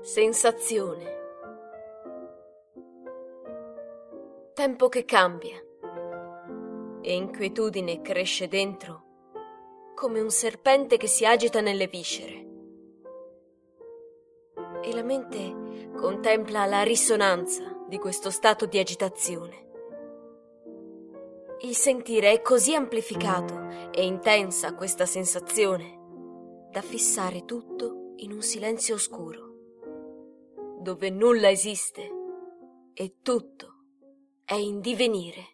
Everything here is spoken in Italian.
Sensazione. Tempo che cambia e inquietudine cresce dentro come un serpente che si agita nelle viscere. E la mente contempla la risonanza di questo stato di agitazione. Il sentire è così amplificato e intensa questa sensazione da fissare tutto in un silenzio oscuro, dove nulla esiste e tutto è in divenire.